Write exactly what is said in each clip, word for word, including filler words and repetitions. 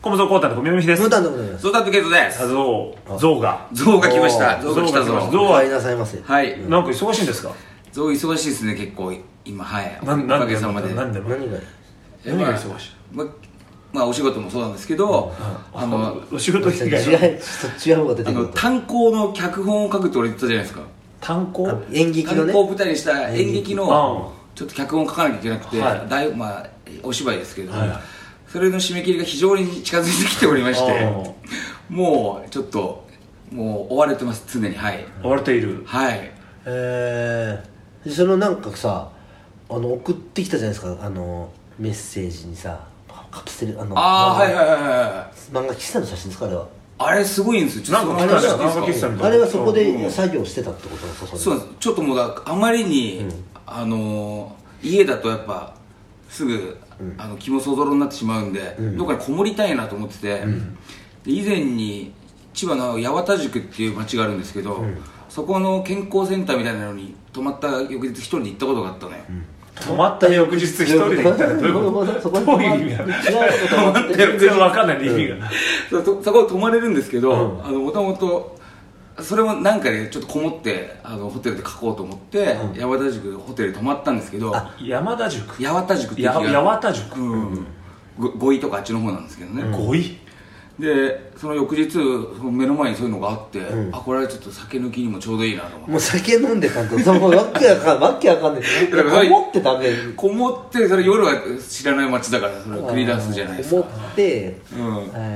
コムゾーコータンと南ひです。 ムータンでございます。 ゾウタンとケイトです。 ゾウ、ゾウがゾウが来ました。ゾウが来たぞ。 ゾウは、いなさいませ。 はい。 なんか忙しいんですか？ ゾウ忙しいですね、結構今。はい。 なおかげさまで。 何でも何が何が忙しい？ ままあお仕事もそうなんですけど、 あのお仕事以外違う違う方が出てくる。 炭鉱の脚本を書くって俺言ったじゃないですか。 炭鉱？ 演劇のね。 炭鉱を舞台にした演劇のちょっと脚本を書かなきゃいけなくて、だいまあお芝居ですけど。それの締め切りが非常に近づいてきておりまして、もうちょっともう追われてます、常に。はい、 追われている。 はい。 えー、そのなんかさ、あの送ってきたじゃないですか、あのメッセージにさ、カプセル、あのああ、はいはいはいはい。 漫画喫茶の写真ですか、あれは。 あれすごいんですよ。 なんかあれはあれはそこで作業してたってことですか？ そうなんです。ちょっともうだあまりに、うん、あの家だとやっぱすぐ、うん、あの気もそぞろになってしまうんで、うん、どっかにこもりたいなと思ってて、うん、で以前に千葉の八幡宿っていう町があるんですけど、うん、そこの健康センターみたいなのに泊まった翌日一人で行ったことがあったのよ。うん、 泊まった翌日一人で行ったらどういうこと？どういう意味なの？泊まって全然分かんない意味が。 そこ泊まれるんですけど、もともとそれもなんかでちょっとこもってあのホテルで書こうと思って、うん、八幡宿ホテル泊まったんですけど、 山田宿八幡宿ってや八幡宿、 うん、五井とかあっちの方なんですけどね。 五井でその翌日目の前にそういうのがあって、うん、あこれはちょっと酒抜きにもちょうどいいなと思って。 もう酒飲んでたんとそのわけわかんないわけわかんないこもって食べるこもってそれ夜は知らない街だからそれ繰り出すじゃないですか。 こもって、うん、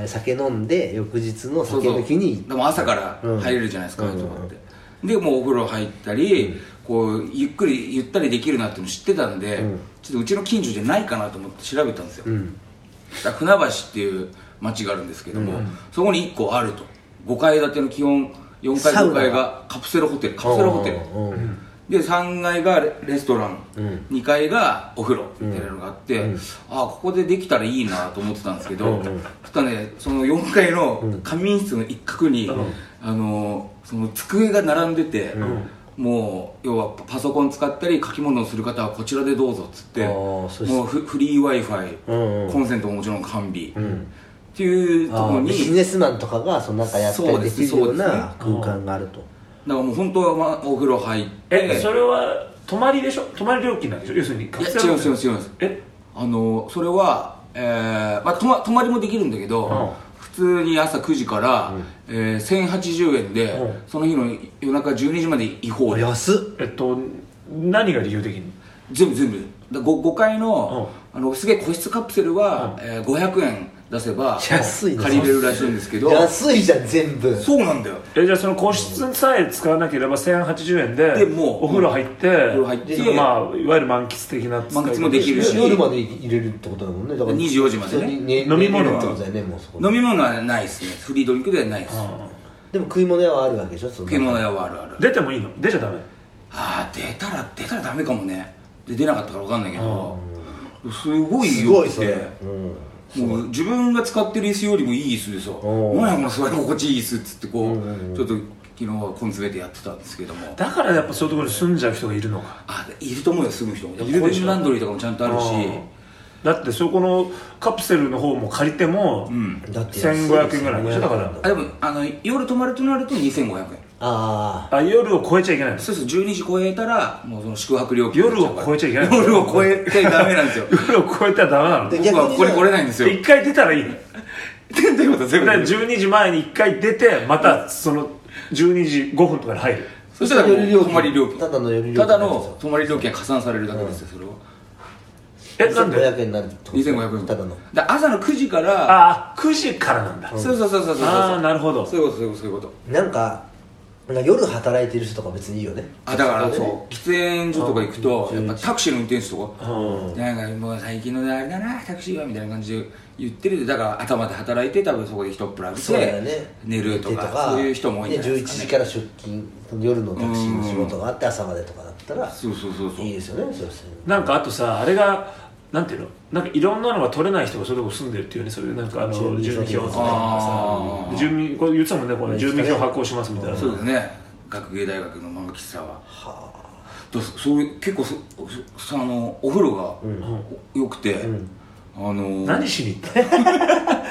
酒飲んで翌日の酒抜きに。 そうそうでも朝から入れるじゃないですか、うん、と思ってでもうお風呂入ったり、うん、こうゆっくりゆったりできるなっていうの知ってたんで、うん、ちょっとうちの近所じゃないかなと思って調べたんですよ、うん、だ船橋っていう町があるんですけども、うん、そこにいっこあるとごかい建ての基本よんかいごかいがカプセルホテルカプセルホテルでさんがいがレストラン、うん、にかいがお風呂みたいなのがあって、うん、ああここでできたらいいなと思ってたんですけど、うん、そしたらねそのよんかいの仮眠室の一角に、うん、あのその机が並んでて、うん、もう要はパソコン使ったり書き物をする方はこちらでどうぞっつってもうフリー Wi-Fi、うんうん、コンセントももちろん完備、うんっていうところにビジネスマンとかがその中やったりできるような空間があると。 だからもう本当は、まあ、お風呂入ってえそれは泊まりでしょ？泊まり料金なんでしょ？要するにカプセルホテル。 いや違います違いますえあのそれは、えーまあ、泊ま、泊まりもできるんだけど、うん、普通に朝くじから、うんえー、せんはちじゅうえんで、うん、その日の夜中じゅうにじまで違法で安っえっと何が理由的に全部全部だ 5, ごかいの、うん、あのすげえ個室カプセルは、うんえー、ごひゃくえん出せば安い借りれるらしいんですけど安いじゃん全部そうなんだよえじゃあその個室さえ使わなければせんはちじゅうえんででもうお風呂入って、うん、お風呂入ってまあいわゆる満喫的な満喫もできるし夜まで入れるってことだもんねだからにじよじまでね、 ね、飲み物は飲み物はないですねフリードリンクではないですでも食い物屋はあるわけでしょ食い物屋はあるある出てもいいの？出ちゃダメ？ ああ出たら出たらダメかもねで出なかったから分かんないけどすごいよくてもう自分が使ってる椅子よりもいい椅子でさ何やこの座り心地いい椅子っつってこう、うんうんうん、ちょっと昨日は根詰めてやってたんですけどもだからやっぱそういうところに住んじゃう人がいるのかあいると思うよ住む人いるでしょコインランドリーとかもちゃんとあるしだってそこのカプセルの方も借りても、うん、せんごひゃくえんぐらいでしょだからあでもあの夜泊まるとなるとにせんごひゃくえんああ夜を超えちゃいけないのそうそうじゅうにじ超えたらもうその宿泊料金夜を超えちゃいけない夜を超えてダメなんですよ夜を超えたらダメなの僕はここに来れないんですよ一回出たらいいのどういうこと全部じゅうにじまえに一回出てまたそのじゅうにじごふんとかに入るそしたら泊まり料金ただの夜料金ただの泊まり料金が加算されるだけですよそれはえなんでにせんごひゃくえんになるにせんごひゃくえんただのだ朝のくじからああくじからなんだ、 うん、そうそうそうそうそうああなるほどそういうことそういうことそういうことなんか夜働いてる人とか別にいいよねあだからそう喫煙所とか行くとやっぱタクシーの運転手とかなんかもう最近のあれだなタクシーはみたいな感じで言ってるだから頭で働いて多分そこで一っ風呂浴びて寝るとかそういう人も多いんじゃないですかねじゅういちじから出勤夜のタクシーの仕事があって朝までとかだったらそうそうそうそういいですよねそうですねなんかあとさあれがなんていうのなんかいろんなのが取れない人がそういうとこ住んでるっていうねそういうなんかあの住民票とかさ住民これ言ってたもんねこれ住民票発行しますみたいなそうですね学芸大学の漫画喫茶ははあそういう結構そそあのお風呂がよくて、うんあのー、何しに行った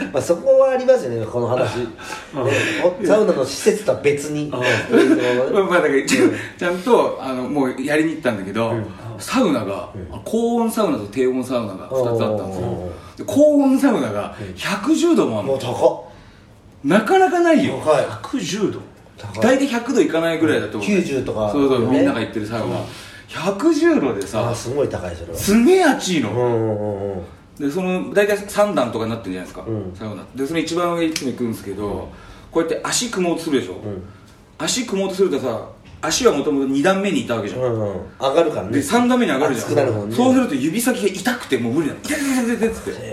まあそこはありますよねこの話、ね、サウナの施設とは別にまあだからちゃんとあのもうやりに行ったんだけど、うん、サウナが、うん、高温サウナと低温サウナがふたつあったんですよ。で高温サウナがひゃくじゅうどもあるの。 もう高っ、 なかなかないよ。 ひゃくじゅうど大体ひゃくどいかないぐらいだと思う。 きゅうじゅうとか、 そうそう、ね、みんなが行ってるサウナ、うん、ひゃくじゅうどでさ、 あすごい高いそれは。 すげえ暑いの、 うんうんうん、 でその大体さん段とかになってるじゃないですか、うん、サウナでその一番上いつも行くんですけど、うん、こうやって足組もうとするでしょ、うん、足組もうとするとさ足はもともとに段目にいたわけじゃん、うんうん、 上がるからね。 でさん段目に上がるじゃん、 なるほどね、 そうすると指先が痛くてもう無理なの。痛い痛い痛い痛いっつって、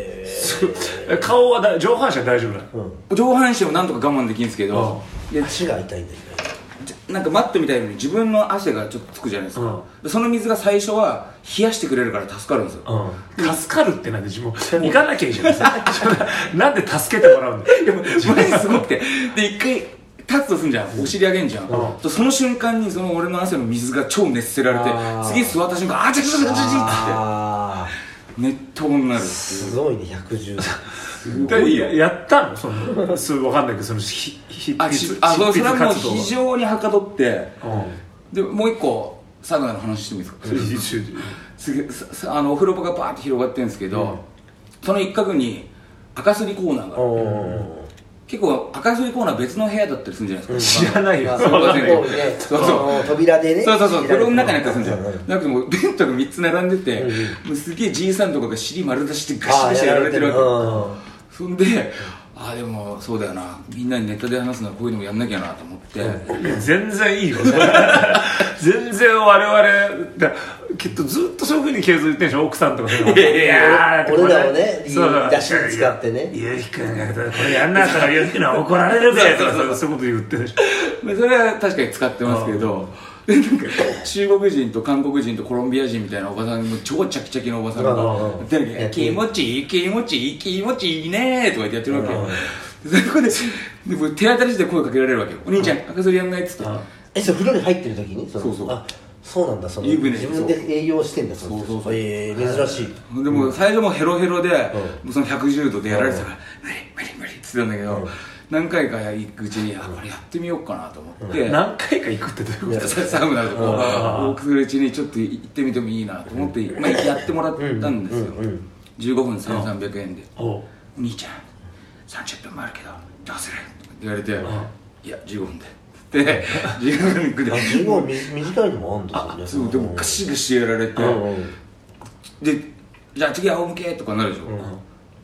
顔はだ上半身は大丈夫なの、 うん、上半身はなんとか我慢できるんですけど、 うん、足が痛いんだよね。 なんかマットみたいに自分の汗がちょっとつくじゃないですか、うん、その水が最初は冷やしてくれるから助かるんですよ、 うん、助かるってなんで自分行かなきゃいいじゃないですかなんで助けてもらうんだよ。 いやマジすごくて、で一回立つとすんじゃん、お尻上げんじゃん、うん、その瞬間にその俺の汗の水が超熱せられて、次座った瞬間あちゃちゃちゃちゃちゃって熱湯になるっていう。 すごいねひゃくじゅうや, やったのそのす分かんないけどそのひひああそれはもう非常にはかどって、うん、でもう一個サウナの話してもいいですか。次あのお風呂場がバーって広がってるんですけど、うん、その一角に赤すりコーナーがある、うん、結構赤すりコーナー別の部屋だったりするんじゃないですか、うん、知らないよ。 そうそう扉でね、 そうそうそう風呂の中にあったりするんじゃん、うん、なくてもうベントがみっつ並んでて、うん、もうすげえじいさんとかが尻丸出してガシガシやられてるわけ。そんでああでもそうだよな、みんなにネタで話すのはこういうのもやんなきゃなと思って、 うん、いや全然いいよ全然我々だきっとずっとそういうふうに継続言ってるでしょ奥さんとか。いやいや俺らをね出しに使ってね、 ゆうひくんがこれやんなとか言うのは怒られるぜとかそういうこと言ってるでしょ。 それは確かに使ってますけど、でなんか中国人と韓国人とコロンビア人みたいなおばさんも超チャキチャキのおばさんが言ってる気持ちいい気持ちいい気持ちいいねとか言ってやってるわけよ。そこででも手当たりして声かけられるわけよ。お兄ちゃん赤すりやんないっつって。 えそれ風呂に入ってる時にそうそうあそうなんだ、その自分で営業してんだ。そうそうそう、えー、珍しい。 でも最初もヘロヘロで、うん、そのひゃくじゅうどでやられてたから無理無理無理っつってたんだけど、うん、何回か行くうちにあこれやってみようかなと思って、うん、 何回か行くってどういうことサウナでこう往復するうちにちょっと行ってみてもいいなと思って、うん、まあ、やってもらったんですよ、うんうんうん、じゅうごふんせんさんびゃくえんで、うん、お兄ちゃんさんじゅっぷんもあるけどどうするって言われて、うん、いやじゅうごふんででじゅうごふんでじゅうごふん短いのもあるんだよね。そうでもガシガシやられて、うん、でじゃあ次仰向けとかなるでしょ、うん、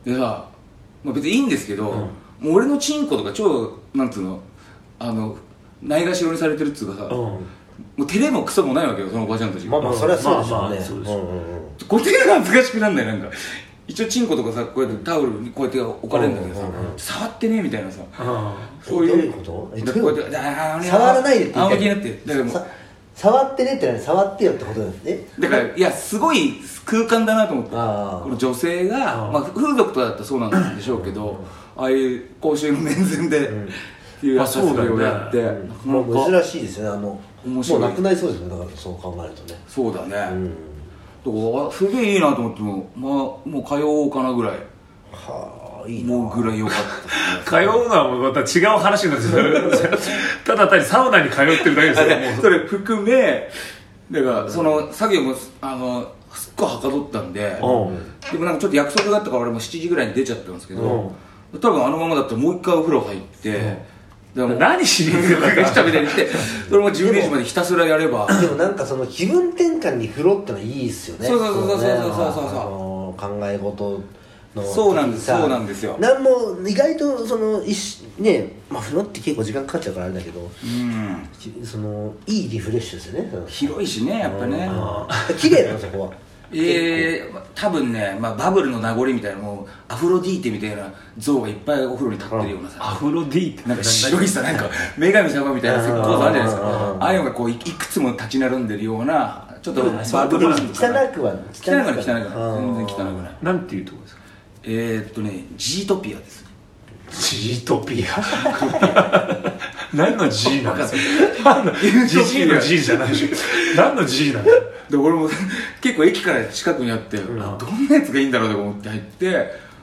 でさ、まあ、別にいいんですけど、うん、もう俺のチンコとか超なんつうのあのないがしろにされてるっつうかさ、うん、もう照れもクソもないわけよそのおばちゃんたち。 まあまあそれはそうでしょうね、まあまあそうでしょう、うんうんうん、こっちが恥ずかしくなんないなんか一応チンコとかさこうやってタオルにこうやって置かれるんだけどさ、うんうんうん、触ってねみたいなさ、 うん、そういうことこうやって触らないでって言って仰向けになってだからもう触ってねって何触ってよってことですね。 だからいやすごい空間だなと思ってこの女性がまあ、風俗とかだったらそうなんでしょうけどああいう公衆の面前で、うん、っていう遊びをやって、 うん、もう珍しいですよね。あの面白いもうなくなりそうですね。だからそう考えるとね。 そうだね、うん、だからすげえいいなと思っても、まあ、もう通おうかなぐらいはあいいなもうぐらい良かった通うのはもうまた違う話なんですよただ単にサウナに通ってるだけですよもうそれ含めだからその作業もあのすっごいはかどったんで、うん、でもなんかちょっと約束があったから俺もしちじぐらいに出ちゃったんですけど、うん、多分あのままだったらもう一回お風呂入って、うん、 何しに行くのか来たみたいにしてそれもじゅうにじまでひたすらやればでもなんかその気分転換に風呂ってのはいいっすよね。 そうそうそうそうそうそうそう考え事のそうなんですそうなんですよ。 なんも意外とそのねまあ風呂って結構時間かかっちゃうからあれだけど、うん、そのいいリフレッシュですよね。 広いしねやっぱね綺麗なのそこは。 えー、多分ね、まあ、バブルの名残みたいなもうアフロディーテみたいな像がいっぱいお風呂に立ってるようなさ、 アフロディーテなんか白いさなんか女神様みたいな石膏像あるじゃないですか。ああいうのがこういくつも立ち並んでるようなちょっとバブルな汚くは汚くは汚くは全然汚くない。 なんていうとこですか。 えー、っとねジートピアです。 ジートピア何の G なんですか。ジジイの G じゃないでしょ。何の G なんだよ。 で俺も結構駅から近くにあって、うん、どんなやつがいいんだろうと思って入って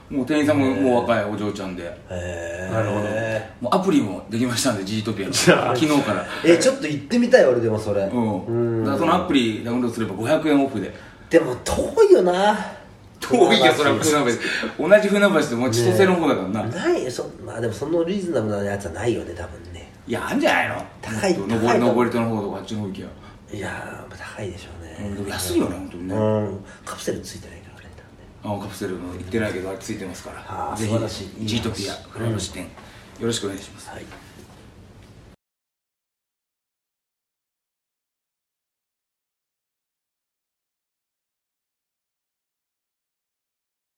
もう店員さんももう若いお嬢ちゃんで、 へえなるほどもうアプリもできましたんで、ジートピアのじゃあ昨日からえちょっと行ってみたい俺でもそれうんだからそのアプリダウンロードすればごひゃくえんオフで。 でも遠いよな。 遠いよそれは船橋、同じ船橋でも千歳の方だからな、 ないそまあでもそのリーズナブルなやつはないよね多分ね。 いやあんじゃないの、 高い登高いり登り戸の方とかあっちの方行きや、 いやー高いでしょうね。 でも安いよね本当にね、 うんカプセルついてないからね多分ね。 あカプセルの行ってないけどあれついてますかあら、ぜー素晴らしいいいひジートピア船橋店よろしくお願いします。 はい